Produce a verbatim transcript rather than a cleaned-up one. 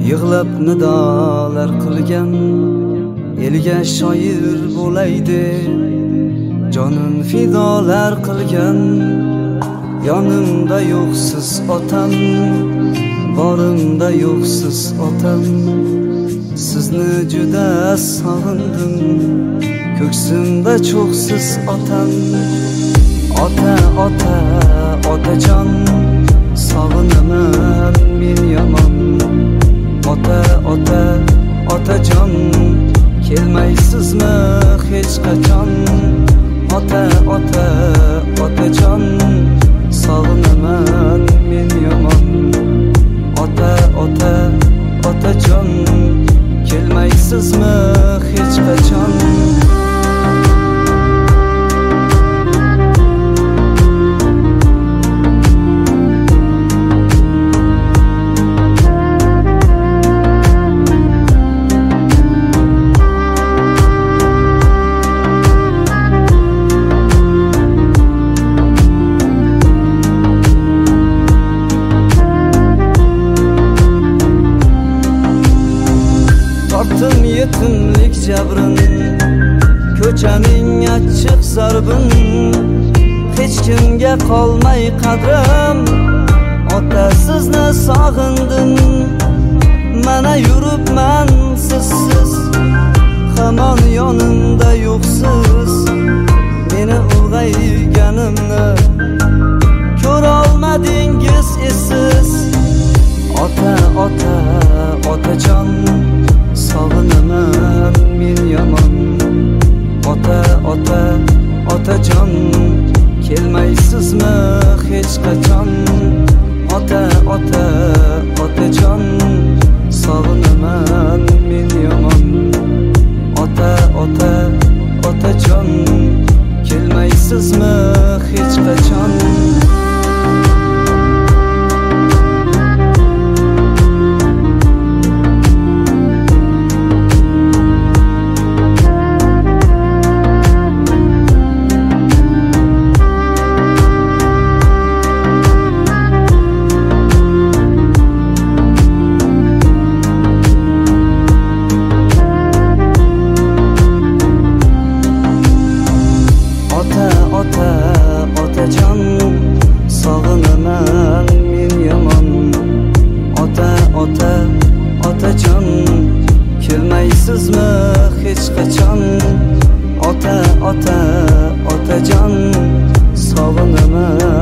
yig'lab nidolar qilgan elga shoir bo'laydi, jonin fidolar qilgan. Yonimda yo'qsiz otam, borimda yo'qsiz otam. Sizni juda sog'indim, ko'ksimda cho'qsiz otam. Ota, ota, otajon, sog'inaman men yomon. Ota, ota, otajon, kelmaysizmi hech qachon? Ota, ota, otajon, sog'inaman men yomon. Ota, ota, otajon, kelmaysizmi hech qachon? Tortdim yetimlik jabrin, ko'chaning achchiq zarbin. Hech kimga qolmay qadrim, ota sizni sog'indim. Mana yuribman sizsiz, hamon yonimda yo'qsiz. Meni ulg'ayganimni ko'rolmadingiz esiz. Ota, ota, otajon, sog'inaman men yomon. Ota, ota, otajon, kelmaysizmi hech qachon? Ota, ota, otajon, sog'inaman men yomon. Ota, ota, otajon, kelmaysizmi hech qachon? Ota, ota, otajon, sog'inaman men yomon. Ota, ota, otajon, kelmaysizmi hech qachon? Ota, ota, otajon, sog'inaman